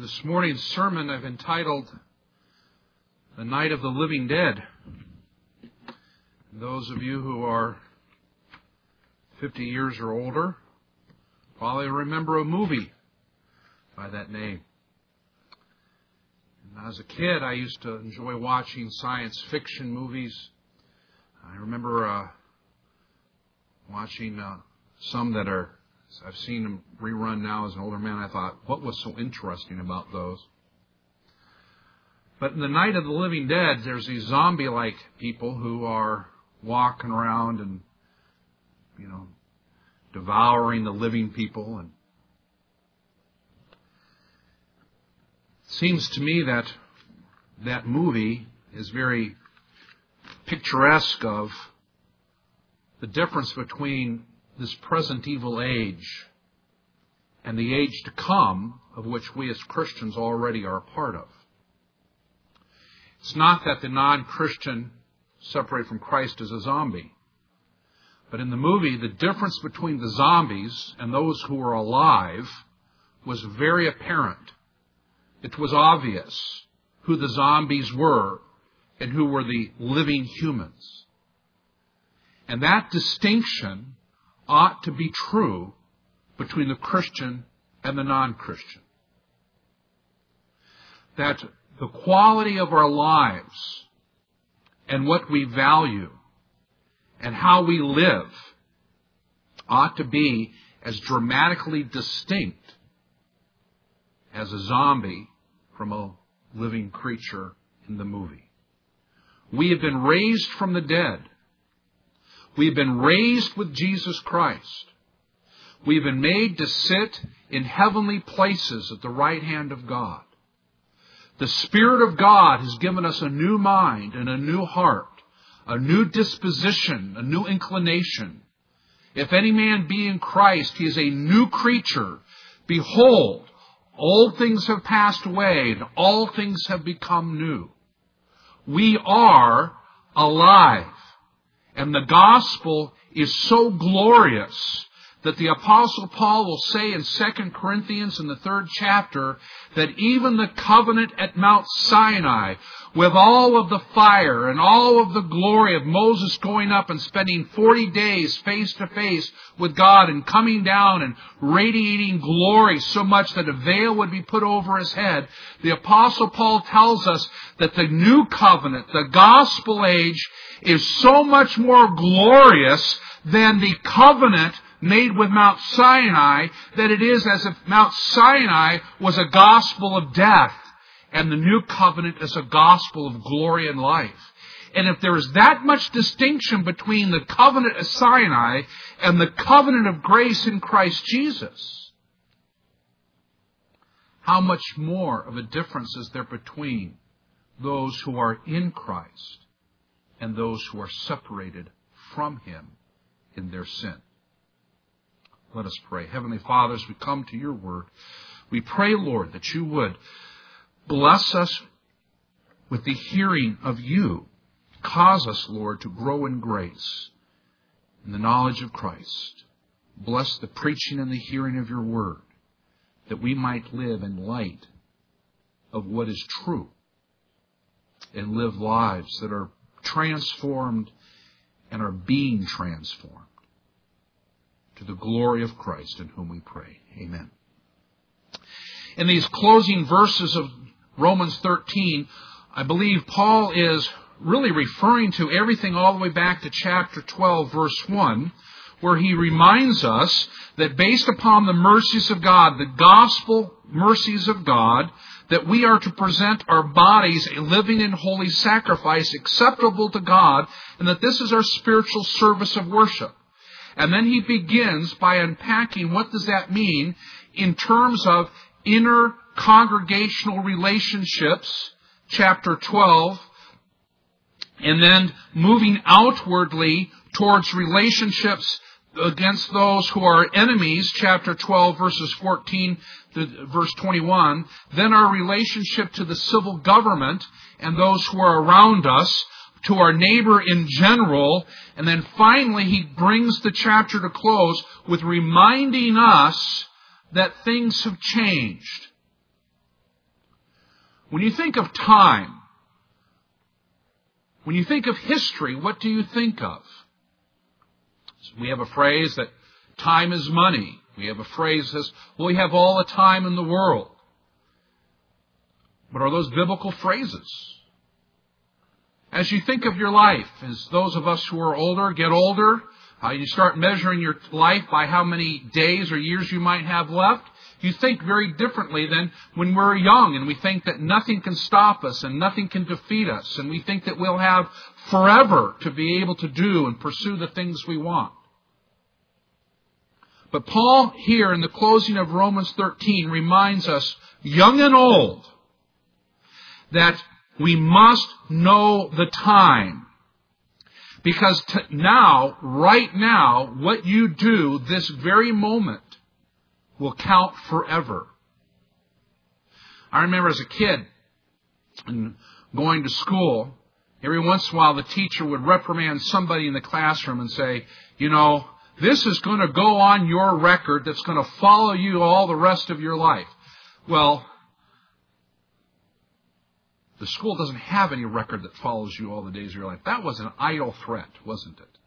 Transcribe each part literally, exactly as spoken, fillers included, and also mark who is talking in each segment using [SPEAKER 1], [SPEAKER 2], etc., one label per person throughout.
[SPEAKER 1] This morning's sermon I've entitled, The Night of the Living Dead. Those of you who are fifty years or older probably remember a movie by that name. And as a kid, I used to enjoy watching science fiction movies. I remember uh, watching uh, some that are I've seen them rerun now as an older man. I thought, what was so interesting about those? But in the Night of the Living Dead, there's these zombie-like people who are walking around and, you know, devouring the living people. And it seems to me that that movie is very picturesque of the difference between this present evil age and the age to come, of which we as Christians already are a part of. It's not that the non-Christian separated from Christ is a zombie. But in the movie, the difference between the zombies and those who are alive was very apparent. It was obvious who the zombies were and who were the living humans. And that distinction ought to be true between the Christian and the non-Christian. That the quality of our lives and what we value and how we live ought to be as dramatically distinct as a zombie from a living creature in the movie. We have been raised from the dead. We have been raised with Jesus Christ. We have been made to sit in heavenly places at the right hand of God. The Spirit of God has given us a new mind and a new heart, a new disposition, a new inclination. If any man be in Christ, he is a new creature. Behold, old things have passed away and all things have become new. We are alive. And the gospel is so glorious that the Apostle Paul will say in Second Corinthians in the third chapter that even the covenant at Mount Sinai, with all of the fire and all of the glory of Moses going up and spending forty days face to face with God and coming down and radiating glory so much that a veil would be put over his head, the Apostle Paul tells us that the new covenant, the gospel age, is so much more glorious than the covenant made with Mount Sinai, that it is as if Mount Sinai was a gospel of death and the new covenant is a gospel of glory and life. And if there is that much distinction between the covenant of Sinai and the covenant of grace in Christ Jesus, how much more of a difference is there between those who are in Christ and those who are separated from Him in their sin? Let us pray. Heavenly Father, as we come to your word, we pray, Lord, that you would bless us with the hearing of you. Cause us, Lord, to grow in grace, in the knowledge of Christ. Bless the preaching and the hearing of your word, that we might live in light of what is true and live lives that are transformed and are being transformed to the glory of Christ, in whom we pray. Amen. In these closing verses of Romans thirteen, I believe Paul is really referring to everything all the way back to chapter twelve, verse one, where he reminds us that based upon the mercies of God, the gospel mercies of God, that we are to present our bodies a living and holy sacrifice acceptable to God, and that this is our spiritual service of worship. And then he begins by unpacking what does that mean in terms of inner congregational relationships, chapter twelve, and then moving outwardly towards relationships against those who are enemies, chapter twelve, verses fourteen to verse twenty-one, then our relationship to the civil government and those who are around us, to our neighbor in general, and then finally he brings the chapter to close with reminding us that things have changed. When you think of time, when you think of history, what do you think of? We have a phrase that time is money. We have a phrase that says, well, we have all the time in the world. But are those biblical phrases? As you think of your life, as those of us who are older get older, uh, you start measuring your life by how many days or years you might have left, you think very differently than when we're young, and we think that nothing can stop us and nothing can defeat us, and we think that we'll have forever to be able to do and pursue the things we want. But Paul here in the closing of Romans thirteen reminds us, young and old, that we must know the time. Because t- now, right now, what you do this very moment will count forever. I remember as a kid and going to school, every once in a while the teacher would reprimand somebody in the classroom and say, you know, this is going to go on your record that's going to follow you all the rest of your life. Well, the school doesn't have any record that follows you all the days of your life. That was an idle threat, wasn't it?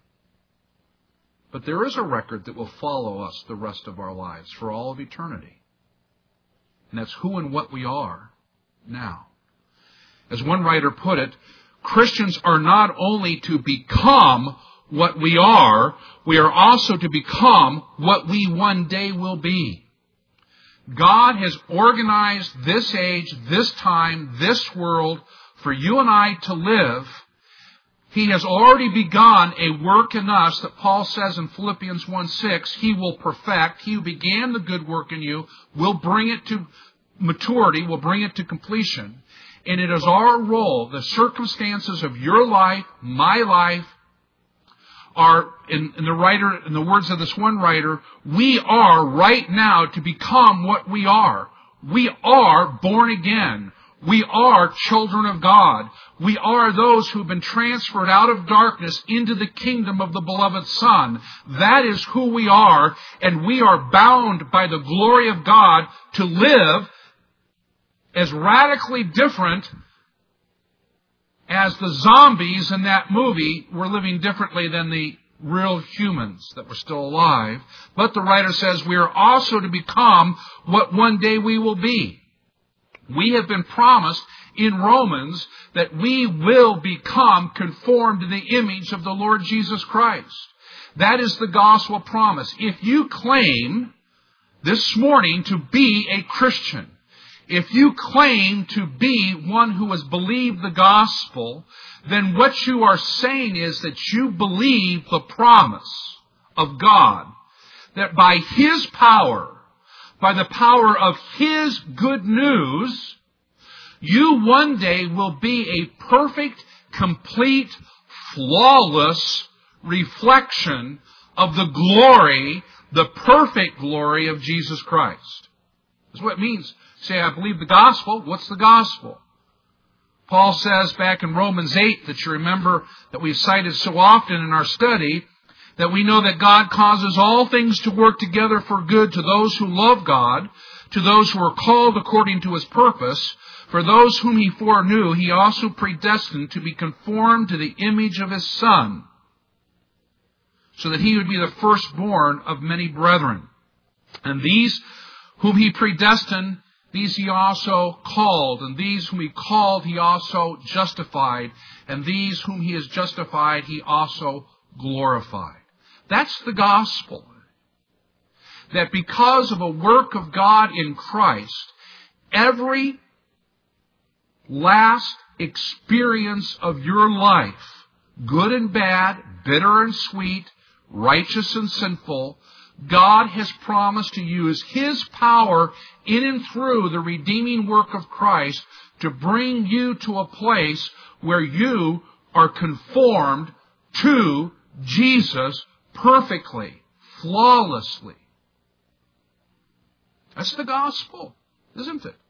[SPEAKER 1] But there is a record that will follow us the rest of our lives for all of eternity. And that's who and what we are now. As one writer put it, Christians are not only to become what we are, we are also to become what we one day will be. God has organized this age, this time, this world for you and I to live. He has already begun a work in us that Paul says in Philippians one six, He will perfect. He who began the good work in you will bring it to maturity, will bring it to completion. And it is our role, the circumstances of your life, my life, are, in, in the writer, in the words of this one writer, we are right now to become what we are. We are born again. We are children of God. We are those who have been transferred out of darkness into the kingdom of the beloved Son. That is who we are, and we are bound by the glory of God to live as radically different as the zombies in that movie were living differently than the real humans that were still alive. But the writer says we are also to become what one day we will be. We have been promised in Romans that we will become conformed to the image of the Lord Jesus Christ. That is the gospel promise. If you claim this morning to be a Christian, if you claim to be one who has believed the gospel, then what you are saying is that you believe the promise of God, that by His power, by the power of His good news, you one day will be a perfect, complete, flawless reflection of the glory, the perfect glory of Jesus Christ. That's what it means. Say, I believe the gospel. What's the gospel? Paul says back in Romans eight that you remember that we've cited so often in our study, that we know that God causes all things to work together for good to those who love God, to those who are called according to His purpose. For those whom He foreknew, He also predestined to be conformed to the image of His Son, so that He would be the firstborn of many brethren. And these whom He predestined, these He also called, and these whom He called, He also justified, and these whom He has justified, He also glorified. That's the gospel. That because of a work of God in Christ, every last experience of your life, good and bad, bitter and sweet, righteous and sinful, God has promised to use His power in and through the redeeming work of Christ to bring you to a place where you are conformed to Jesus perfectly, flawlessly. That's the gospel, isn't it?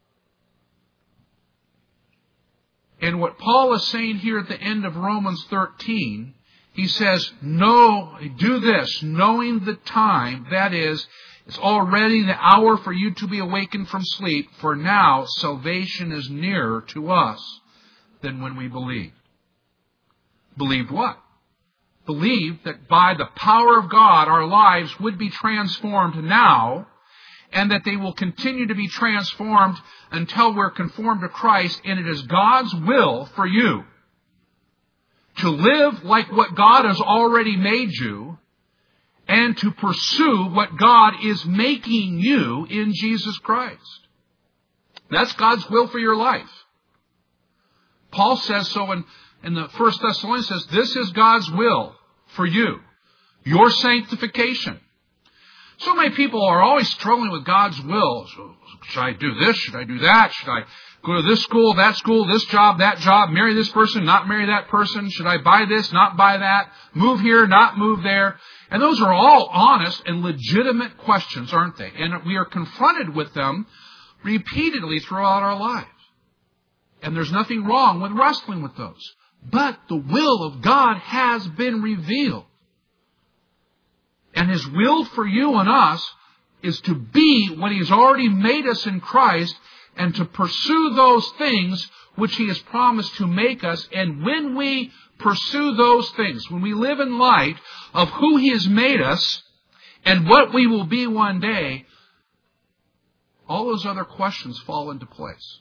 [SPEAKER 1] And what Paul is saying here at the end of Romans thirteen, he says, no, do this, knowing the time, that is, It's already the hour for you to be awakened from sleep, for now salvation is nearer to us than when we believed. Believed what? Believed that by the power of God our lives would be transformed now, and that they will continue to be transformed until we're conformed to Christ, and it is God's will for you to live like what God has already made you, and to pursue what God is making you in Jesus Christ. That's God's will for your life. Paul says so in, in the First Thessalonians, says, this is God's will for you, your sanctification. So many people are always struggling with God's will. So, should I do this? Should I do that? Should I go to this school, that school, this job, that job, marry this person, not marry that person? Should I buy this, not buy that? Move here, not move there? And those are all honest and legitimate questions, aren't they? And we are confronted with them repeatedly throughout our lives. And there's nothing wrong with wrestling with those. But the will of God has been revealed. And His will for you and us is to be what He's already made us in Christ, and to pursue those things which He has promised to make us. And when we pursue those things, when we live in light of who He has made us and what we will be one day, all those other questions fall into place.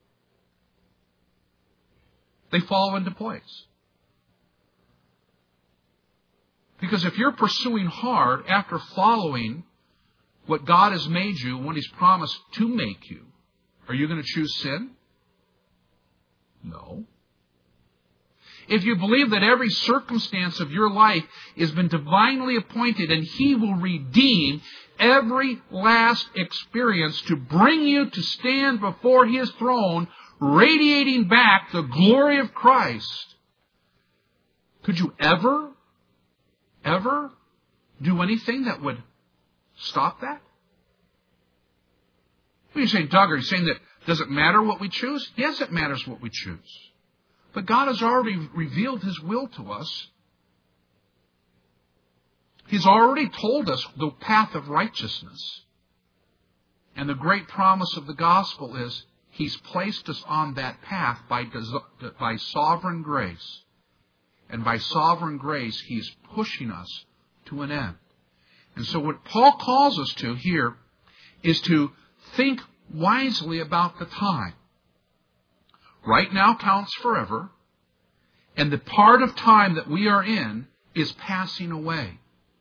[SPEAKER 1] They fall into place. Because if you're pursuing hard after following what God has made you, what He's promised to make you, are you going to choose sin? No. If you believe that every circumstance of your life has been divinely appointed and He will redeem every last experience to bring you to stand before His throne, radiating back the glory of Christ, could you ever Ever do anything that would stop that? What are you saying, Doug? Are you saying that does it matter what we choose? Yes, it matters what we choose. But God has already revealed His will to us. He's already told us the path of righteousness. And the great promise of the gospel is He's placed us on that path by, by sovereign grace. And by sovereign grace, He's pushing us to an end. And so what Paul calls us to here is to think wisely about the time. Right now counts forever, and the part of time that we are in is passing away.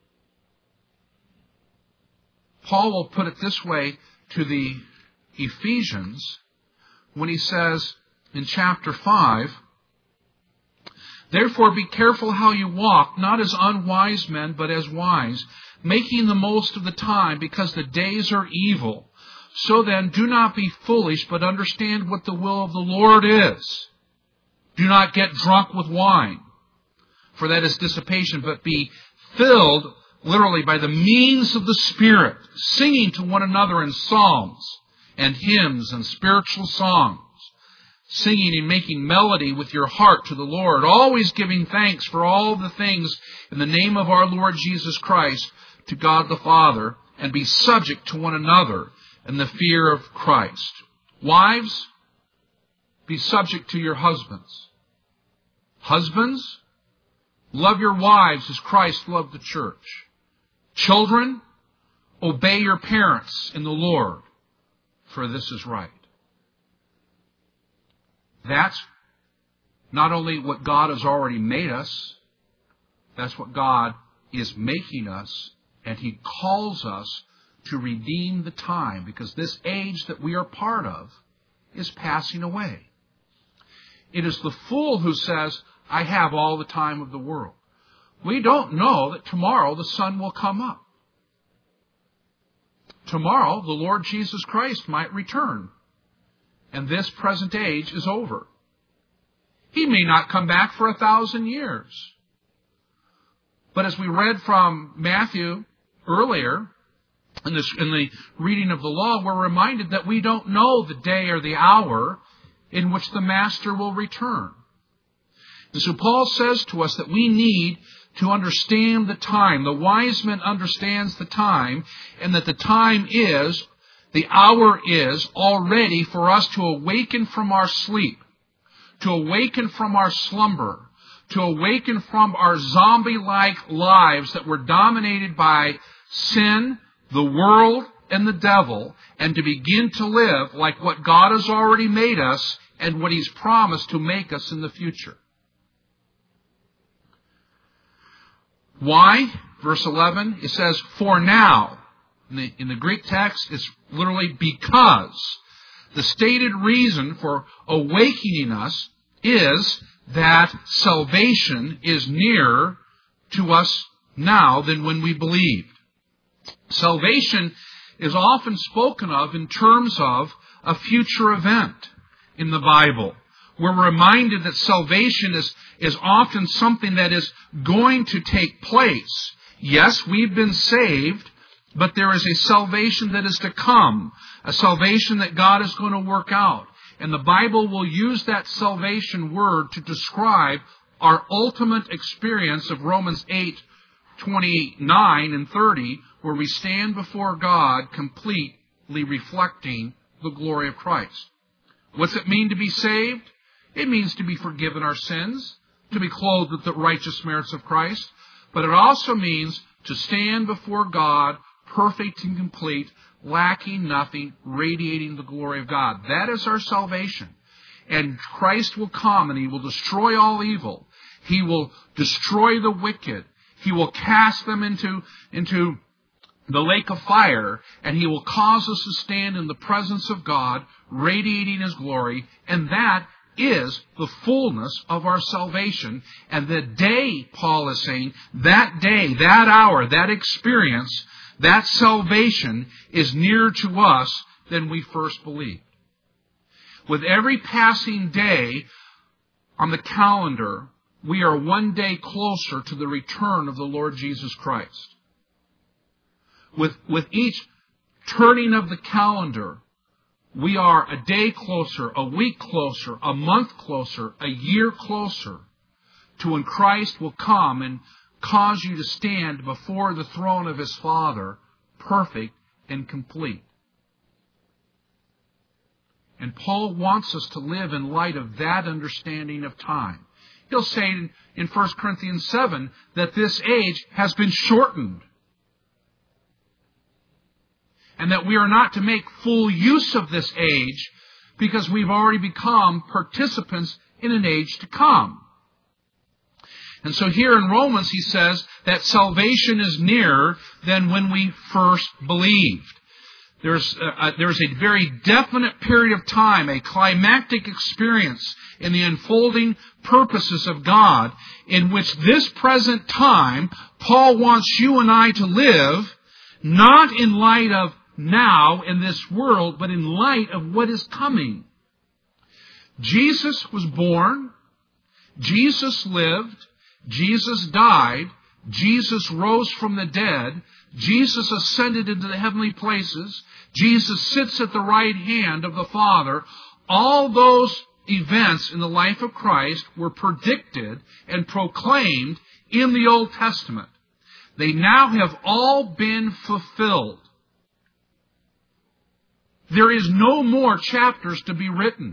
[SPEAKER 1] Paul will put it this way to the Ephesians when he says in chapter five, therefore be careful how you walk, not as unwise men, but as wise, making the most of the time, because the days are evil. So then, do not be foolish, but understand what the will of the Lord is. Do not get drunk with wine, for that is dissipation, but be filled, literally, by the means of the Spirit, singing to one another in psalms and hymns and spiritual songs, singing and making melody with your heart to the Lord, always giving thanks for all the things in the name of our Lord Jesus Christ to God the Father, and be subject to one another in the fear of Christ. Wives, be subject to your husbands. Husbands, love your wives as Christ loved the church. Children, obey your parents in the Lord, for this is right. That's not only what God has already made us, that's what God is making us, and He calls us to redeem the time, because this age that we are part of is passing away. It is the fool who says, I have all the time of the world. We don't know that tomorrow the sun will come up. Tomorrow the Lord Jesus Christ might return, and this present age is over. He may not come back for a thousand years. But as we read from Matthew earlier, in, this, in the reading of the law, we're reminded that we don't know the day or the hour in which the Master will return. And so Paul says to us that we need to understand the time. The wise man understands the time, and that the time is, the hour is already for us to awaken from our sleep, to awaken from our slumber, to awaken from our zombie-like lives that were dominated by sin, the world, and the devil, and to begin to live like what God has already made us and what He's promised to make us in the future. Why? Verse eleven, it says, for now. In the, in the Greek text, it's literally because. The stated reason for awakening us is that salvation is nearer to us now than when we believed. Salvation is often spoken of in terms of a future event in the Bible. We're reminded that salvation is, is often something that is going to take place. Yes, we've been saved, but there is a salvation that is to come, a salvation that God is going to work out. And the Bible will use that salvation word to describe our ultimate experience of Romans eight, twenty-nine and thirty, where we stand before God completely reflecting the glory of Christ. What's it mean to be saved? It means to be forgiven our sins, to be clothed with the righteous merits of Christ. But it also means to stand before God perfect and complete, lacking nothing, radiating the glory of God. That is our salvation. And Christ will come and He will destroy all evil. He will destroy the wicked. He will cast them into, into the lake of fire, and He will cause us to stand in the presence of God, radiating His glory, and that is the fullness of our salvation. And the day, Paul is saying, that day, that hour, that experience, that salvation is nearer to us than we first believed. With every passing day on the calendar, we are one day closer to the return of the Lord Jesus Christ. With, with each turning of the calendar, we are a day closer, a week closer, a month closer, a year closer to when Christ will come and cause you to stand before the throne of His Father, perfect and complete. And Paul wants us to live in light of that understanding of time. He'll say in, in First Corinthians seven that this age has been shortened. And that we are not to make full use of this age because we've already become participants in an age to come. And so here in Romans he says that salvation is nearer than when we first believed. There's a, there's a very definite period of time, a climactic experience in the unfolding purposes of God, in which this present time, Paul wants you and I to live, not in light of now in this world, but in light of what is coming. Jesus was born, Jesus lived, Jesus died, Jesus rose from the dead, Jesus ascended into the heavenly places, Jesus sits at the right hand of the Father. All those events in the life of Christ were predicted and proclaimed in the Old Testament. They now have all been fulfilled. There is no more chapters to be written.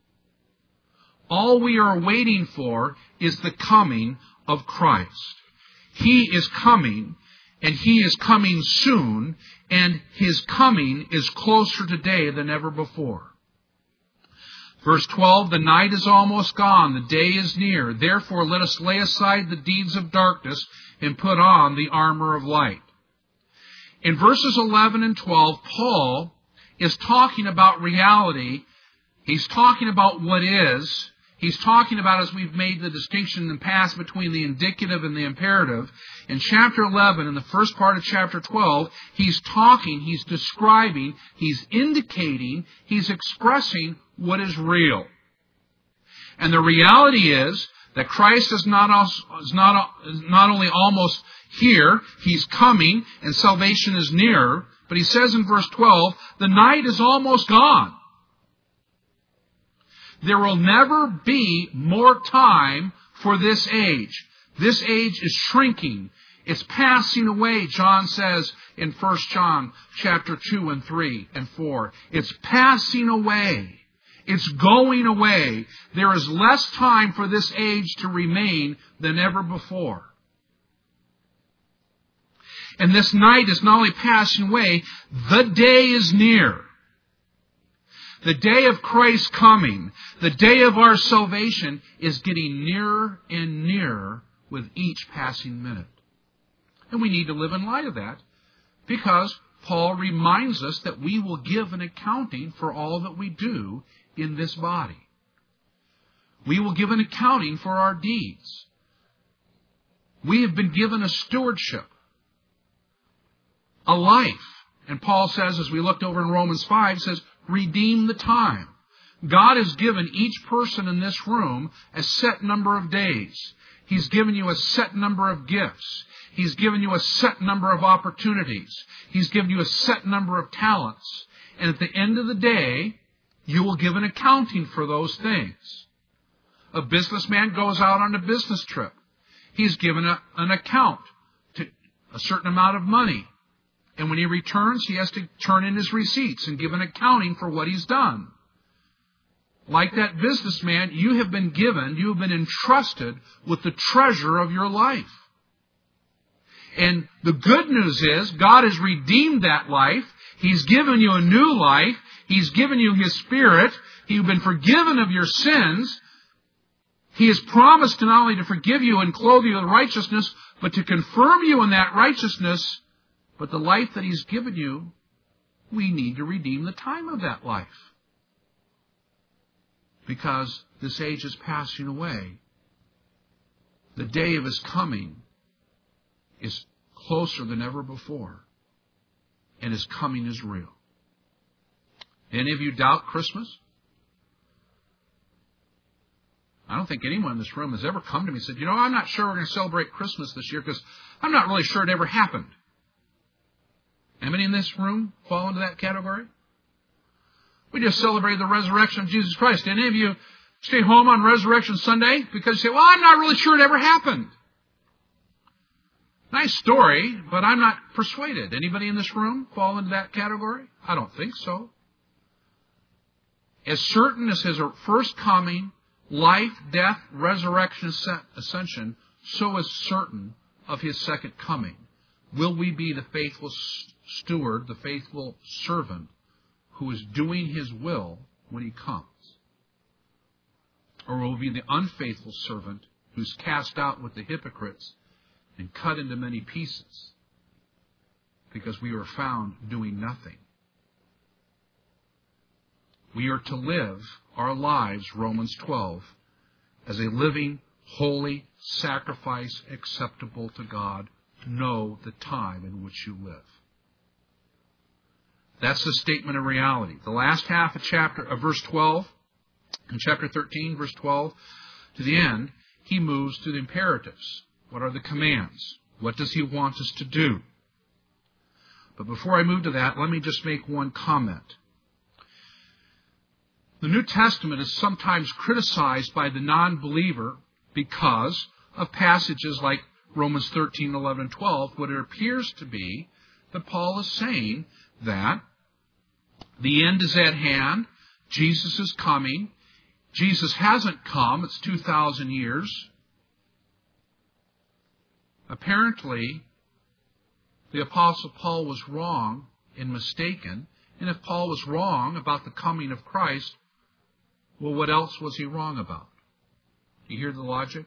[SPEAKER 1] All we are waiting for is the coming of Christ. He is coming, and He is coming soon, and His coming is closer today than ever before. Verse twelve, the night is almost gone, the day is near. Therefore let us lay aside the deeds of darkness and put on the armor of light. In verses eleven and twelve, Paul is talking about reality. He's talking about what is. He's talking about, as we've made the distinction in the past between the indicative and the imperative. In chapter eleven, in the first part of chapter twelve, he's talking, he's describing, he's indicating, he's expressing what is real. And the reality is that Christ is not, is not, is not only almost here, He's coming, and salvation is nearer. But he says in verse twelve, the night is almost gone. There will never be more time for this age. This age is shrinking. It's passing away, John says in First John chapter two and three and four. It's passing away. It's going away. There is less time for this age to remain than ever before. And this night is not only passing away, the day is near. The day of Christ's coming, the day of our salvation, is getting nearer and nearer with each passing minute. And we need to live in light of that, because Paul reminds us that we will give an accounting for all that we do in this body. We will give an accounting for our deeds. We have been given a stewardship, a life. And Paul says, as we looked over in Romans five, says, redeem the time. God has given each person in this room a set number of days. He's given you a set number of gifts. He's given you a set number of opportunities. He's given you a set number of talents. And at the end of the day, you will give an accounting for those things. A businessman goes out on a business trip. He's given a, an account to a certain amount of money. And when he returns, he has to turn in his receipts and give an accounting for what he's done. Like that businessman, you have been given, you have been entrusted with the treasure of your life. And the good news is, God has redeemed that life. He's given you a new life. He's given you His Spirit. You've been forgiven of your sins. He has promised to not only to forgive you and clothe you with righteousness, but to confirm you in that righteousness. But the life that He's given you, we need to redeem the time of that life. Because this age is passing away. The day of His coming is closer than ever before. And His coming is real. Any of you doubt Christmas? I don't think anyone in this room has ever come to me and said, you know, I'm not sure we're going to celebrate Christmas this year because I'm not really sure it ever happened. Anybody in this room fall into that category? We just celebrated the resurrection of Jesus Christ. Any of you stay home on Resurrection Sunday because you say, well, I'm not really sure it ever happened? Nice story, but I'm not persuaded. Anybody in this room fall into that category? I don't think so. As certain as His first coming, life, death, resurrection, ascension, so is certain of His second coming. Will we be the faithful steward, the faithful servant who is doing His will when He comes? Or will we be the unfaithful servant who's cast out with the hypocrites and cut into many pieces because we were found doing nothing? We are to live our lives, Romans twelve, as a living, holy sacrifice acceptable to God. Know the time in which you live. That's the statement of reality. The last half of chapter of verse twelve, in chapter thirteen, verse twelve, to the end, he moves to the imperatives. What are the commands? What does he want us to do? But before I move to that, let me just make one comment. The New Testament is sometimes criticized by the non-believer because of passages like Romans thirteen, eleven, and twelve, what it appears to be that Paul is saying that the end is at hand, Jesus is coming, Jesus hasn't come, it's two thousand years. Apparently, the Apostle Paul was wrong and mistaken, and if Paul was wrong about the coming of Christ, well, what else was he wrong about? Do you hear the logic?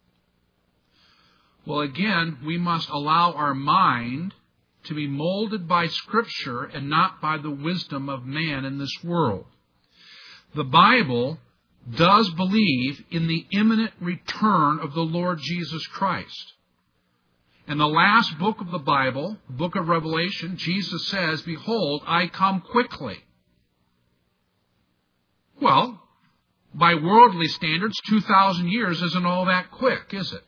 [SPEAKER 1] Well, again, we must allow our mind to be molded by Scripture and not by the wisdom of man in this world. The Bible does believe in the imminent return of the Lord Jesus Christ. In the last book of the Bible, the book of Revelation, Jesus says, behold, I come quickly. Well, by worldly standards, two thousand years isn't all that quick, is it?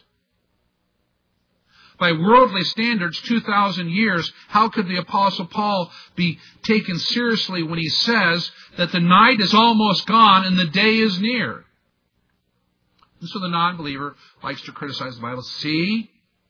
[SPEAKER 1] By worldly standards, two thousand years, how could the Apostle Paul be taken seriously when he says that the night is almost gone and the day is near? And so the non-believer likes to criticize the Bible. See?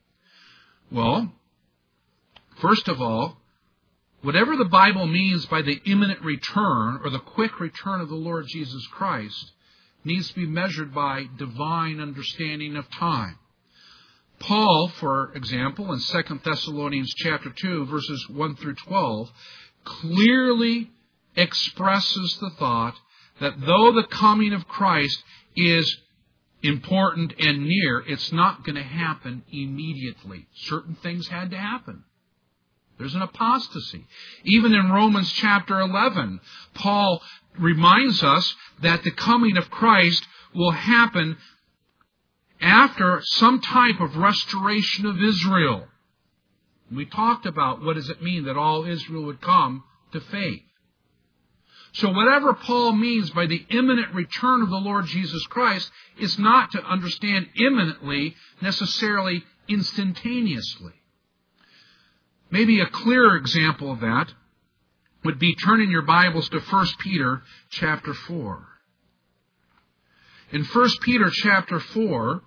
[SPEAKER 1] Well, first of all, whatever the Bible means by the imminent return or the quick return of the Lord Jesus Christ needs to be measured by divine understanding of time. Paul, for example, in Second Thessalonians chapter two, verses one through twelve, clearly expresses the thought that though the coming of Christ is important and near, it's not going to happen immediately. Certain things had to happen. There's an apostasy. Even in Romans chapter eleven, Paul reminds us that the coming of Christ will happen after some type of restoration of Israel. We talked about what does it mean that all Israel would come to faith. So whatever Paul means by the imminent return of the Lord Jesus Christ is not to understand imminently, necessarily instantaneously. Maybe a clearer example of that would be turning your Bibles to First Peter chapter four. In First Peter chapter four,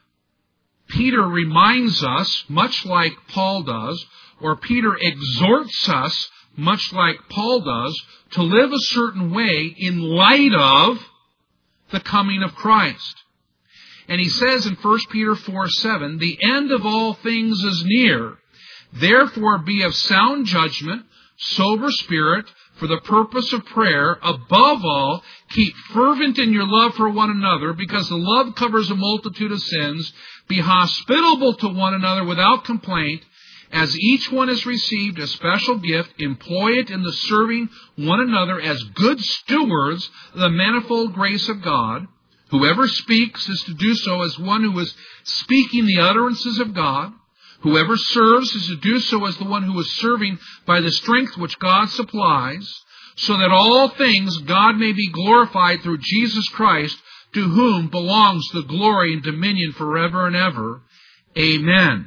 [SPEAKER 1] Peter reminds us, much like Paul does, or Peter exhorts us, much like Paul does, to live a certain way in light of the coming of Christ. And he says in First Peter four seven, the end of all things is near. Therefore be of sound judgment, sober spirit, for the purpose of prayer. Above all, keep fervent in your love for one another, because the love covers a multitude of sins. Be hospitable to one another without complaint. As each one has received a special gift, employ it in the serving one another as good stewards of the manifold grace of God. Whoever speaks is to do so as one who is speaking the utterances of God. Whoever serves is to do so as the one who is serving by the strength which God supplies, so that all things God may be glorified through Jesus Christ, to whom belongs the glory and dominion forever and ever. Amen.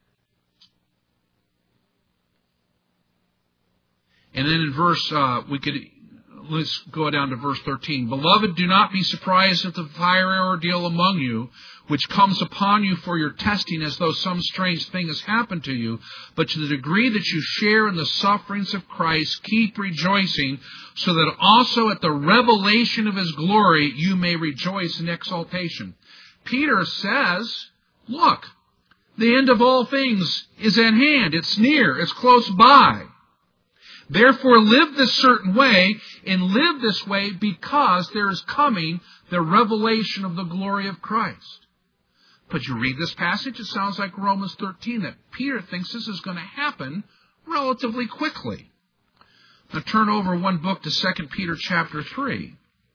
[SPEAKER 1] And then in verse, uh, we could, let's go down to verse thirteen. Beloved, do not be surprised at the fiery ordeal among you, which comes upon you for your testing as though some strange thing has happened to you. But to the degree that you share in the sufferings of Christ, keep rejoicing, so that also at the revelation of His glory you may rejoice in exaltation. Peter says, look, the end of all things is at hand. It's near. It's close by. Therefore, live this certain way, and live this way because there is coming the revelation of the glory of Christ. But you read this passage, it sounds like Romans thirteen, that Peter thinks this is going to happen relatively quickly. Now turn over one book to Second Peter chapter three.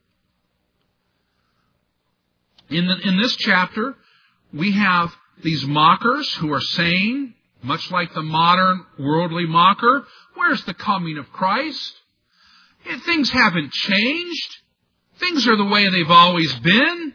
[SPEAKER 1] In, the, in this chapter, we have these mockers who are saying, much like the modern worldly mocker, where's the coming of Christ? Things haven't changed. Things are the way they've always been.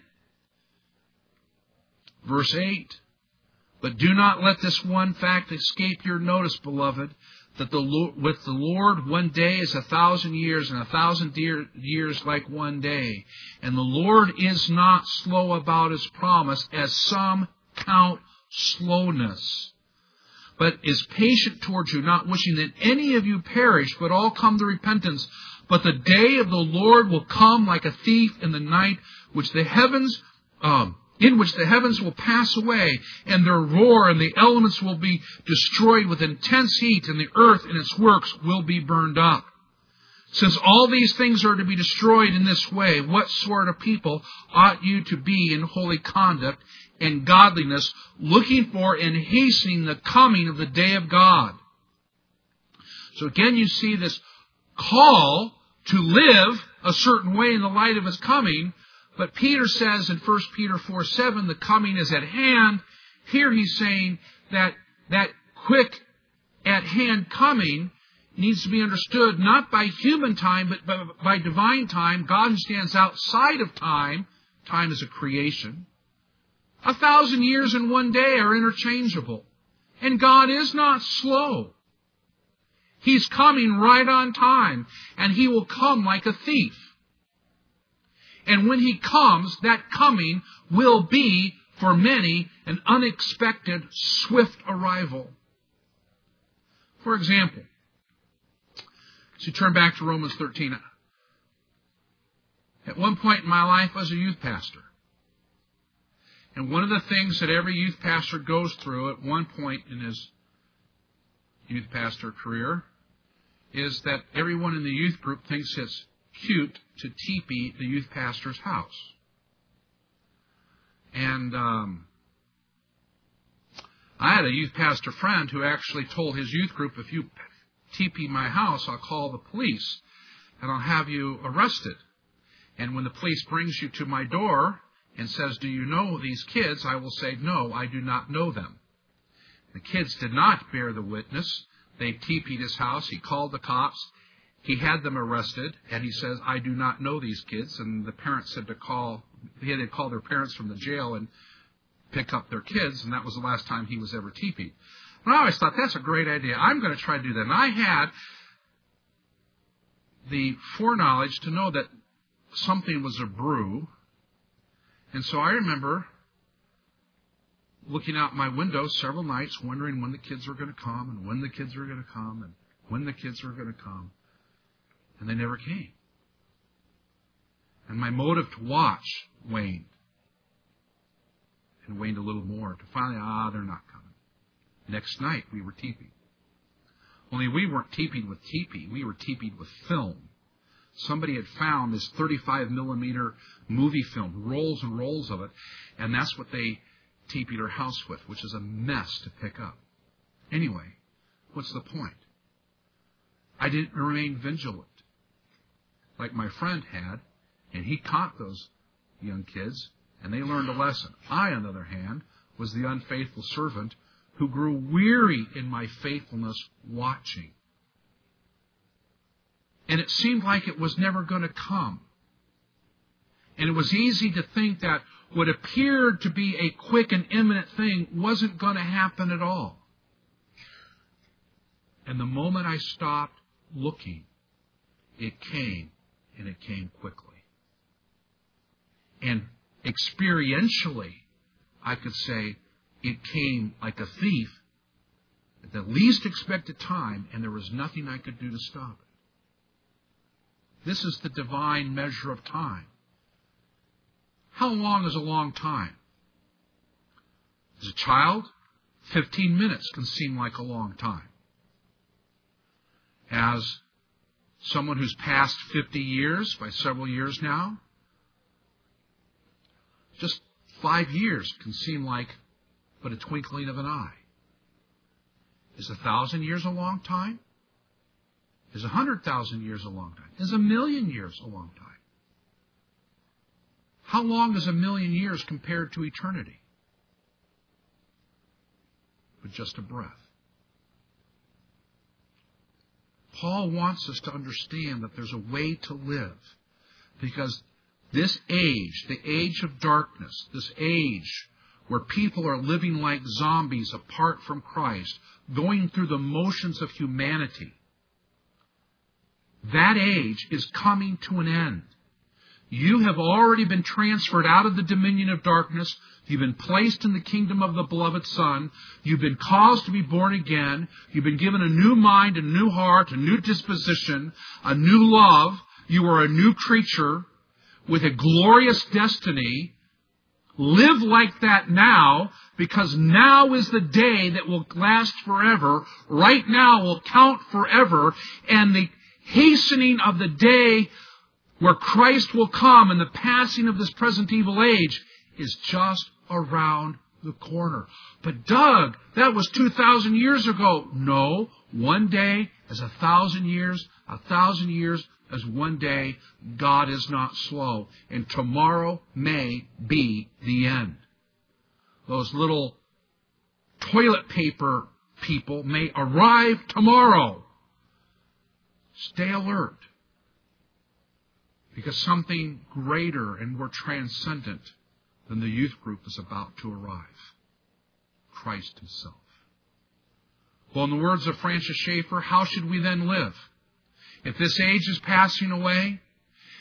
[SPEAKER 1] Verse eight, but do not let this one fact escape your notice, beloved, that the Lord, with the Lord one day is a thousand years, and a thousand dear, years like one day. And the Lord is not slow about His promise, as some count slowness, but is patient towards you, not wishing that any of you perish, but all come to repentance. But the day of the Lord will come like a thief in the night, which the heavens, um, in which the heavens will pass away, and their roar, and the elements will be destroyed with intense heat, and the earth and its works will be burned up. Since all these things are to be destroyed in this way, what sort of people ought you to be in holy conduct and godliness, looking for and hastening the coming of the day of God? So again, you see this call to live a certain way in the light of His coming. But Peter says in First Peter four seven, the coming is at hand. Here he's saying that that quick at hand coming needs to be understood not by human time, but by, by divine time. God who stands outside of time. Time is a creation. A thousand years and one day are interchangeable. And God is not slow. He's coming right on time, and He will come like a thief. And when He comes, that coming will be, for many, an unexpected, swift arrival. For example, as you turn back to Romans thirteen, at one point in my life I was a youth pastor. And one of the things that every youth pastor goes through at one point in his youth pastor career is that everyone in the youth group thinks it's cute to teepee the youth pastor's house. And um, I had a youth pastor friend who actually told his youth group, if you teepee my house, I'll call the police and I'll have you arrested. And when the police brings you to my door and says, do you know these kids? I will say, no, I do not know them. The kids did not bear the witness. They teepeed his house. He called the cops. He had them arrested. And he says, I do not know these kids. And the parents said to call, he had to call their parents from the jail and pick up their kids. And that was the last time he was ever teepeed. And I always thought, that's a great idea. I'm going to try to do that. And I had the foreknowledge to know that something was a brew. And so I remember looking out my window several nights wondering when the kids were going to come and when the kids were going to come and when the kids were going to come. And they never came. And my motive to watch waned. And waned a little more. To finally, ah, they're not coming. Next night we were teepeed. Only we weren't teepeed with teepee. We were teepeed with film. Somebody had found this thirty-five millimeter movie film, rolls and rolls of it, and that's what they teepeed our house with, which is a mess to pick up. Anyway, what's the point? I didn't remain vigilant like my friend had, and he caught those young kids, and they learned a lesson. I, on the other hand, was the unfaithful servant who grew weary in my faithfulness watching. And it seemed like it was never going to come. And it was easy to think that what appeared to be a quick and imminent thing wasn't going to happen at all. And the moment I stopped looking, it came, and it came quickly. And experientially, I could say it came like a thief at the least expected time, and there was nothing I could do to stop it. This is the divine measure of time. How long is a long time? As a child, fifteen minutes can seem like a long time. As someone who's passed fifty years, by several years now, just five years can seem like but a twinkling of an eye. Is a thousand years a long time? Is a hundred thousand years a long time? Is a million years a long time? How long is a million years compared to eternity? But just a breath. Paul wants us to understand that there's a way to live, because this age, the age of darkness, this age where people are living like zombies apart from Christ, going through the motions of humanity, that age is coming to an end. You have already been transferred out of the dominion of darkness. You've been placed in the kingdom of the beloved Son. You've been caused to be born again. You've been given a new mind, a new heart, a new disposition, a new love. You are a new creature with a glorious destiny. Live like that now, because now is the day that will last forever. Right now will count forever. And the hastening of the day where Christ will come and the passing of this present evil age is just around the corner. But Doug, that was two thousand years ago. No, one day is a thousand years, a thousand years as one day. God is not slow. And tomorrow may be the end. Those little toilet paper people may arrive tomorrow. Stay alert. Because something greater and more transcendent than the youth group is about to arrive. Christ Himself. Well, in the words of Francis Schaeffer, how should we then live? If this age is passing away,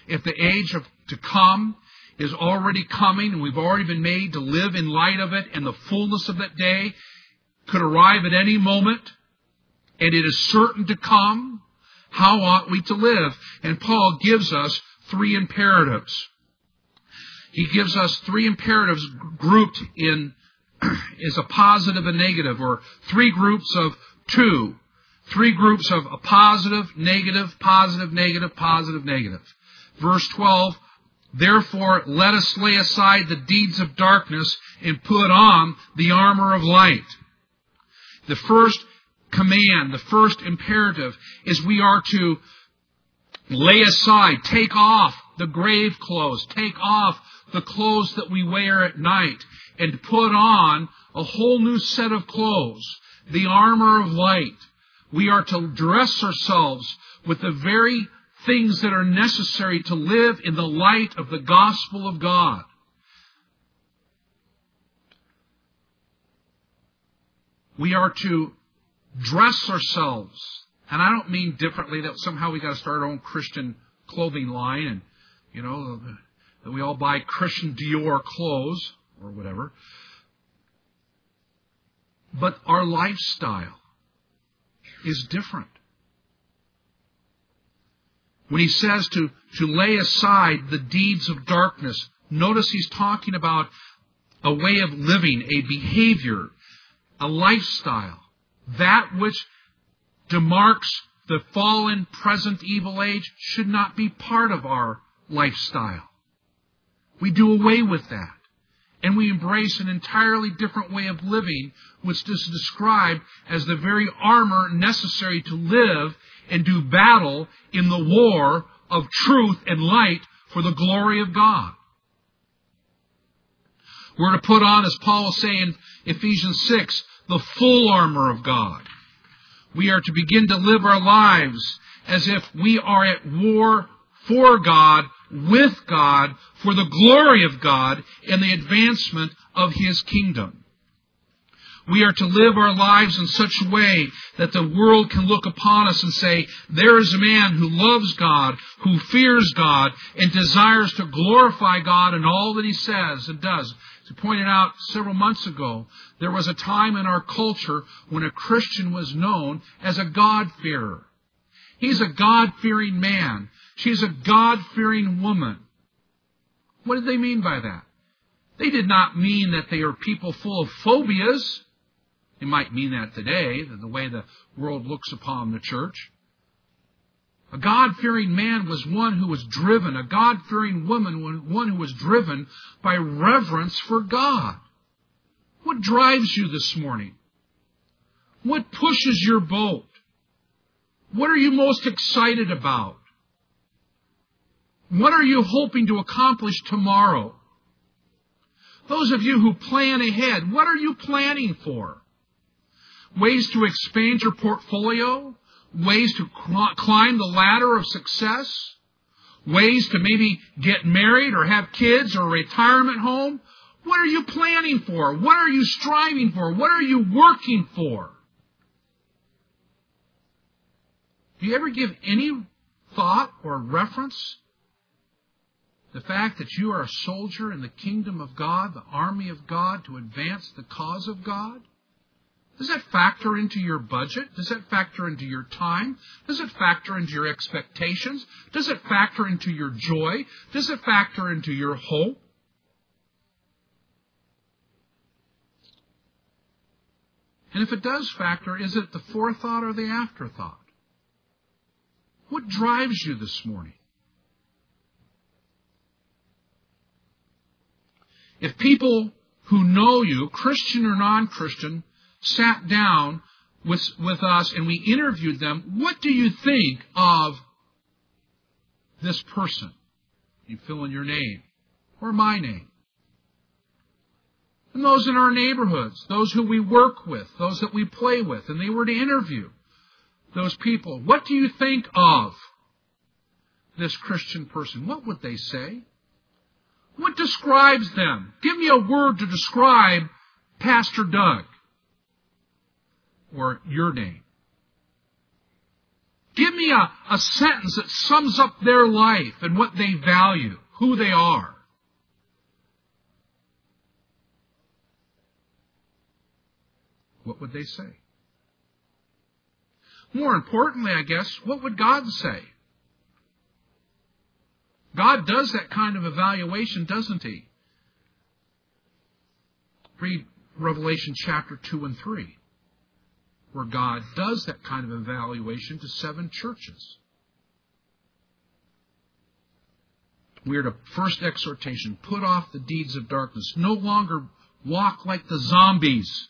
[SPEAKER 1] if the age of to come is already coming and we've already been made to live in light of it, and the fullness of that day could arrive at any moment, and it is certain to come, how ought we to live? And Paul gives us three imperatives. He gives us three imperatives grouped in is a positive and negative, or three groups of two. Three groups of a positive, negative, positive, negative, positive, negative. Verse twelve, therefore let us lay aside the deeds of darkness and put on the armor of light. The first command, the first imperative is we are to lay aside, take off the grave clothes, take off the clothes that we wear at night, and put on a whole new set of clothes, the armor of light. We are to dress ourselves with the very things that are necessary to live in the light of the gospel of God. We are to dress ourselves. And I don't mean differently that somehow we got to start our own Christian clothing line and, you know, that we all buy Christian Dior clothes or whatever. But our lifestyle is different. When he says to, to lay aside the deeds of darkness, notice he's talking about a way of living, a behavior, a lifestyle, that which demarks the fallen present evil age should not be part of our lifestyle. We do away with that. And we embrace an entirely different way of living, which is described as the very armor necessary to live and do battle in the war of truth and light for the glory of God. We're to put on, as Paul will say in Ephesians six, the full armor of God. We are to begin to live our lives as if we are at war for God, with God, for the glory of God, and the advancement of His kingdom. We are to live our lives in such a way that the world can look upon us and say, there is a man who loves God, who fears God, and desires to glorify God in all that he says and does. As I pointed out several months ago, there was a time in our culture when a Christian was known as a God-fearer. He's a God-fearing man. She's a God-fearing woman. What did they mean by that? They did not mean that they are people full of phobias. They might mean that today, the way the world looks upon the church. A God-fearing man was one who was driven, a God-fearing woman was one who was driven by reverence for God. What drives you this morning? What pushes your boat? What are you most excited about? What are you hoping to accomplish tomorrow? Those of you who plan ahead, what are you planning for? Ways to expand your portfolio? Ways to climb the ladder of success? Ways to maybe get married or have kids or a retirement home? What are you planning for? What are you striving for? What are you working for? Do you ever give any thought or reference to the fact that you are a soldier in the kingdom of God, the army of God, to advance the cause of God? Does that factor into your budget? Does that factor into your time? Does it factor into your expectations? Does it factor into your joy? Does it factor into your hope? And if it does factor, is it the forethought or the afterthought? What drives you this morning? If people who know you, Christian or non-Christian, sat down with, with us and we interviewed them, what do you think of this person? You fill in your name or my name. And those in our neighborhoods, those who we work with, those that we play with, and they were to interview those people. What do you think of this Christian person? What would they say? What describes them? Give me a word to describe Pastor Doug or your name. Give me a, a sentence that sums up their life and what they value, who they are. What would they say? More importantly, I guess, what would God say? God does that kind of evaluation, doesn't He? Read Revelation chapter two and three, where God does that kind of evaluation to seven churches. We are to, first exhortation, put off the deeds of darkness. No longer walk like the zombies,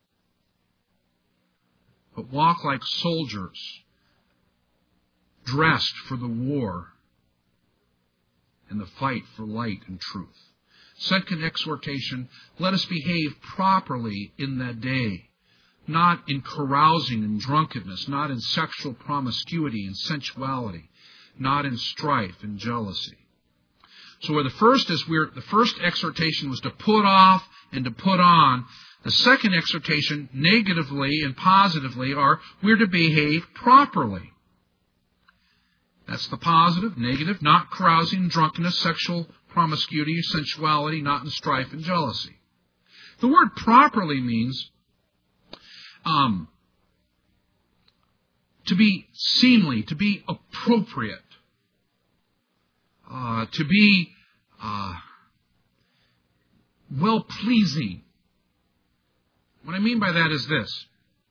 [SPEAKER 1] but walk like soldiers, dressed for the war and the fight for light and truth. Second exhortation, let us behave properly in that day, not in carousing and drunkenness, not in sexual promiscuity and sensuality, not in strife and jealousy. So where the first is, we're, the first exhortation was to put off and to put on. The second exhortation, negatively and positively, are we're to behave properly. That's the positive. Negative, not carousing, drunkenness, sexual promiscuity, sensuality, not in strife and jealousy. The word properly means um, to be seemly, to be appropriate, uh, to be uh, well-pleasing. What I mean by that is this.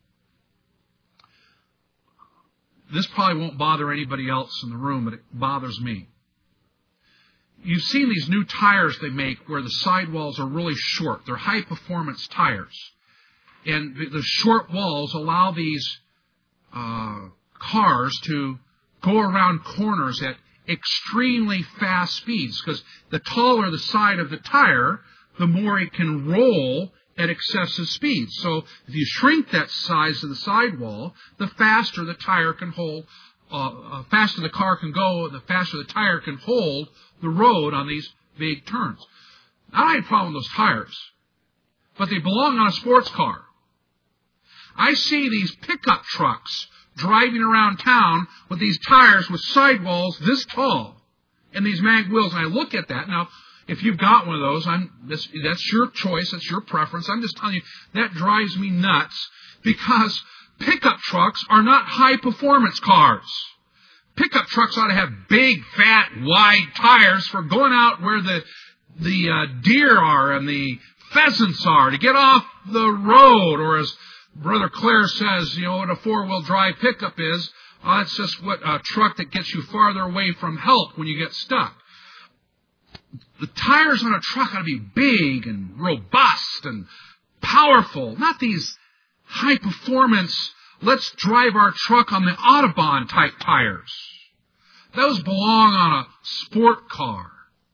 [SPEAKER 1] This probably won't bother anybody else in the room, but it bothers me. You've seen these new tires they make where the sidewalls are really short. They're high-performance tires. And the short walls allow these uh, cars to go around corners at extremely fast speeds, because the taller the side of the tire, the more it can roll at excessive speeds. So if you shrink that size of the sidewall, the faster the tire can hold, uh, uh, faster the car can go, the faster the tire can hold the road on these big turns. I don't have a problem with those tires, but they belong on a sports car. I see these pickup trucks driving around town with these tires with sidewalls this tall and these mag wheels, and I look at that. Now, if you've got one of those, I'm, this, that's your choice, that's your preference. I'm just telling you, that drives me nuts, because pickup trucks are not high-performance cars. Pickup trucks ought to have big, fat, wide tires for going out where the the uh, deer are and the pheasants are, to get off the road. Or as Brother Clare says, you know, what a four-wheel drive pickup is, uh, it's just what a truck that gets you farther away from help when you get stuck. The tires on a truck ought to be big and robust and powerful, not these high-performance, let's drive our truck on the Autobahn type tires. Those belong on a sport car.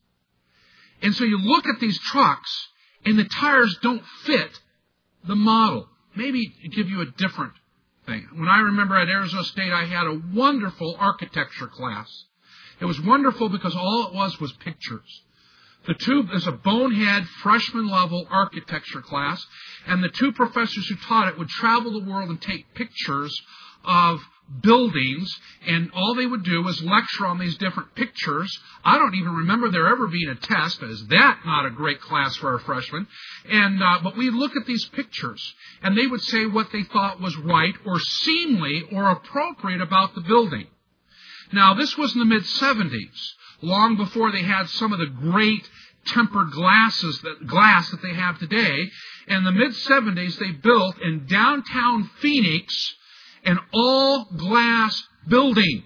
[SPEAKER 1] And so you look at these trucks, and the tires don't fit the model. Maybe give you a different thing. When I remember at Arizona State, I had a wonderful architecture class. It was wonderful because all it was was pictures. The two, there's a bonehead freshman level architecture class, and the two professors who taught it would travel the world and take pictures of buildings, and all they would do was lecture on these different pictures. I don't even remember there ever being a test. Is that not a great class for our freshmen? And uh, but we look at these pictures, and they would say what they thought was right or seemly or appropriate about the building. Now, this was in the mid seventies, long before they had some of the great tempered glasses that, glass that they have today. In the mid seventies, they built in downtown Phoenix an all-glass building.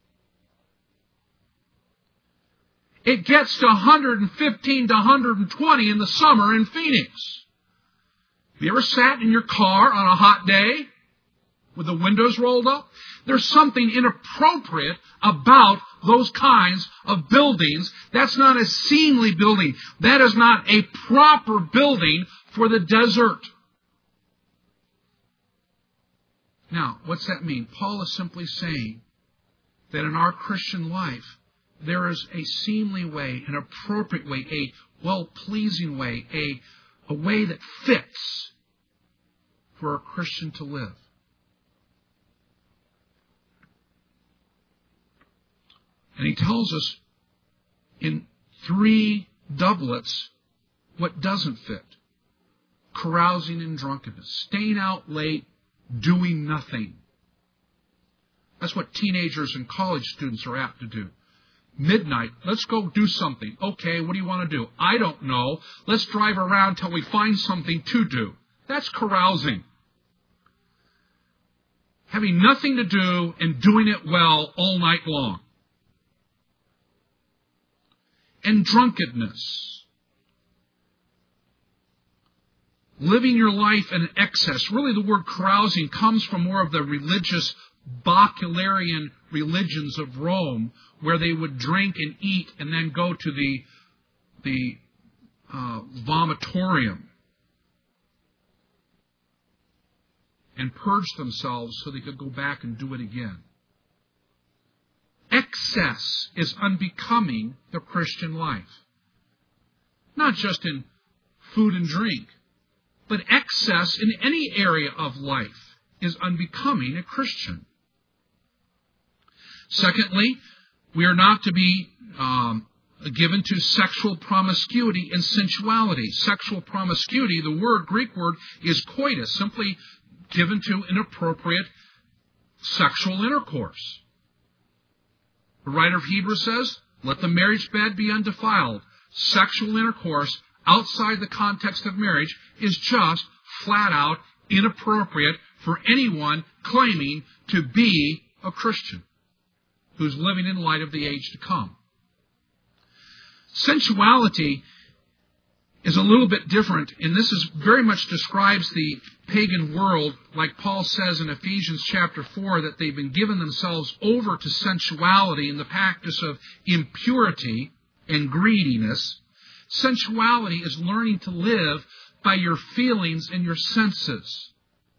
[SPEAKER 1] It gets to one hundred fifteen to one hundred twenty in the summer in Phoenix. Have you ever sat in your car on a hot day with the windows rolled up? There's something inappropriate about those kinds of buildings. That's not a seemly building. That is not a proper building for the desert. Now, what's that mean? Paul is simply saying that in our Christian life, there is a seemly way, an appropriate way, a well-pleasing way, a, a way that fits for a Christian to live. And he tells us in three doublets what doesn't fit. Carousing and drunkenness, staying out late, doing nothing. That's what teenagers and college students are apt to do. Midnight, let's go do something. Okay, what do you want to do? I don't know. Let's drive around till we find something to do. That's carousing. Having nothing to do and doing it well all night long. And drunkenness. Living your life in excess. Really, the word carousing comes from more of the religious Bacularian religions of Rome, where they would drink and eat and then go to the, the uh, vomitorium and purge themselves so they could go back and do it again. Excess is unbecoming the Christian life. Not just in food and drink, but excess in any area of life is unbecoming a Christian. Secondly, we are not to be um, given to sexual promiscuity and sensuality. Sexual promiscuity, the word, Greek word, is coitus, simply given to inappropriate sexual intercourse. The writer of Hebrews says, let the marriage bed be undefiled. Sexual intercourse outside the context of marriage is just flat out inappropriate for anyone claiming to be a Christian who's living in light of the age to come. Sensuality is a little bit different, and this is very much describes the pagan world, like Paul says in Ephesians chapter four, that they've been given themselves over to sensuality and the practice of impurity and greediness. Sensuality is learning to live by your feelings and your senses.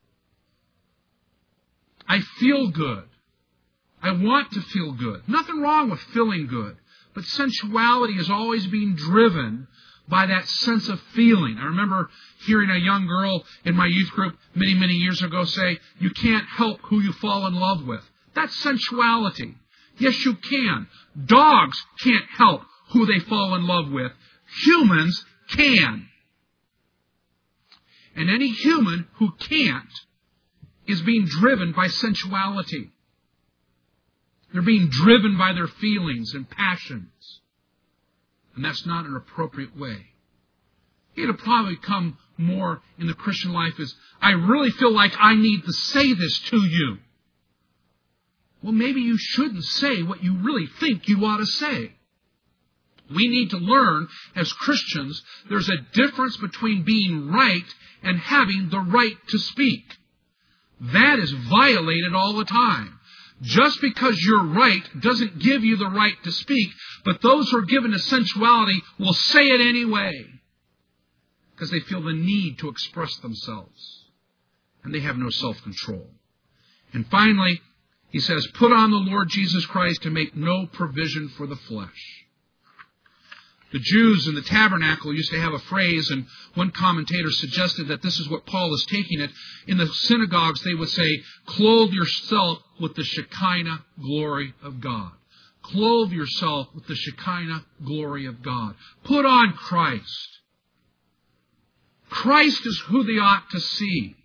[SPEAKER 1] I feel good. I want to feel good. Nothing wrong with feeling good. But sensuality is always being driven by that sense of feeling. I remember hearing a young girl in my youth group many, many years ago say, you can't help who you fall in love with. That's sensuality. Yes, you can. Dogs can't help who they fall in love with. Humans can. And any human who can't is being driven by sensuality. They're being driven by their feelings and passions. And that's not an appropriate way. It'll probably come more in the Christian life as, I really feel like I need to say this to you. Well, maybe you shouldn't say what you really think you ought to say. We need to learn as Christians, there's a difference between being right and having the right to speak. That is violated all the time. Just because you're right doesn't give you the right to speak, but those who are given to sensuality will say it anyway because they feel the need to express themselves and they have no self-control. And finally, he says, put on the Lord Jesus Christ and make no provision for the flesh. The Jews in the tabernacle used to have a phrase, and one commentator suggested that this is what Paul is taking it. In the synagogues, they would say, clothe yourself with the Shekinah glory of God. Clothe yourself with the Shekinah glory of God. Put on Christ. Christ is who they ought to see.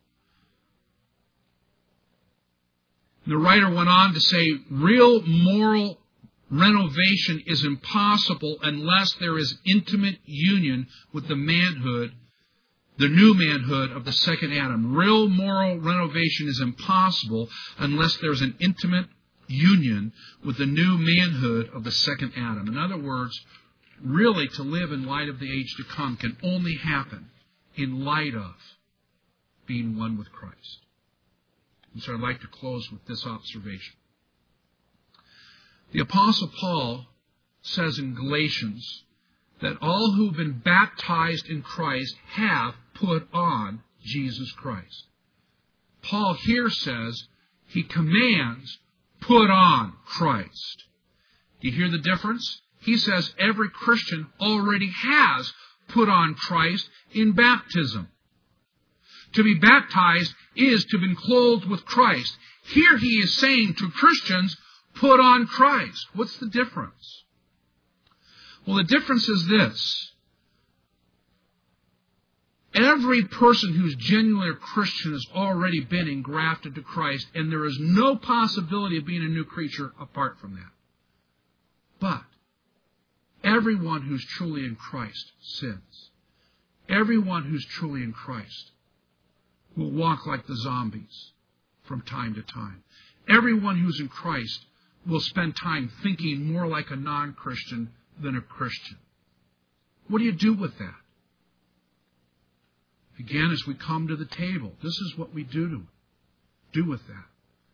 [SPEAKER 1] The writer went on to say, real moral renovation is impossible unless there is intimate union with the manhood, the new manhood of the second Adam. Real moral renovation is impossible unless there's an intimate union with the new manhood of the second Adam. In other words, really to live in light of the age to come can only happen in light of being one with Christ. And so I'd like to close with this observation. The Apostle Paul says in Galatians that all who have been baptized in Christ have put on Jesus Christ. Paul here says he commands, put on Christ. Do you hear the difference? He says every Christian already has put on Christ in baptism. To be baptized is to be clothed with Christ. Here he is saying to Christians, put on Christ. What's the difference? Well, the difference is this. Every person who's genuinely a Christian has already been engrafted to Christ, and there is no possibility of being a new creature apart from that. But everyone who's truly in Christ sins. Everyone who's truly in Christ will walk like the zombies from time to time. Everyone who's in Christ will spend time thinking more like a non-Christian than a Christian. What do you do with that? Again, as we come to the table, this is what we do to do with that.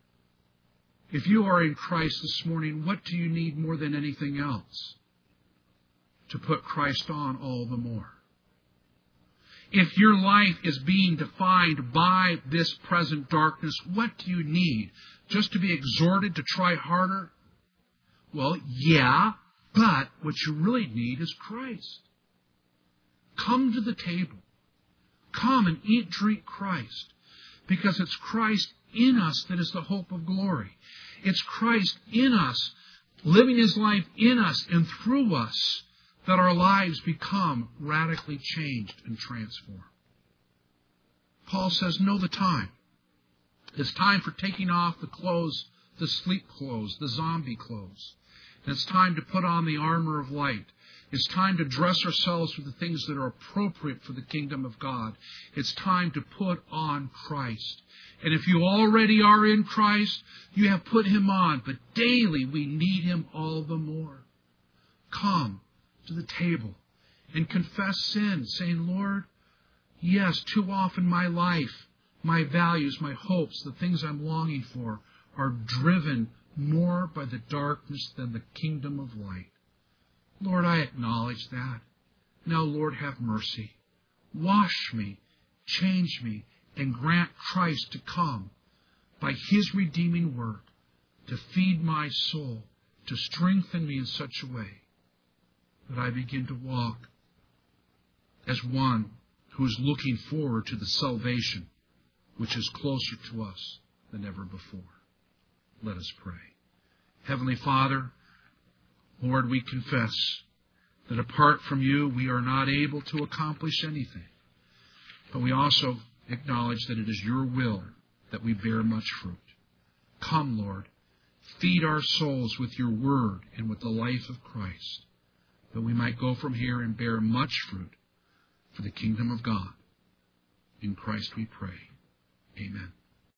[SPEAKER 1] If you are in Christ this morning, what do you need more than anything else? To put Christ on all the more. If your life is being defined by this present darkness, what do you need? Just to be exhorted to try harder? Well, yeah, but what you really need is Christ. Come to the table. Come and eat, drink Christ. Because it's Christ in us that is the hope of glory. It's Christ in us, living His life in us and through us, that our lives become radically changed and transformed. Paul says, know the time. It's time for taking off the clothes, the sleep clothes, the zombie clothes. And it's time to put on the armor of light. It's time to dress ourselves with the things that are appropriate for the kingdom of God. It's time to put on Christ. And if you already are in Christ, you have put Him on. But daily we need Him all the more. Come to the table and confess sin, saying, Lord, yes, too often my life, my values, my hopes, the things I'm longing for are driven more by the darkness than the kingdom of light. Lord, I acknowledge that. Now, Lord, have mercy. Wash me, change me, and grant Christ to come by His redeeming work to feed my soul, to strengthen me in such a way that I begin to walk as one who is looking forward to the salvation which is closer to us than ever before. Let us pray. Heavenly Father, Lord, we confess that apart from You, we are not able to accomplish anything. But we also acknowledge that it is Your will that we bear much fruit. Come, Lord, feed our souls with Your word and with the life of Christ, that we might go from here and bear much fruit for the kingdom of God. In Christ we pray. Amen.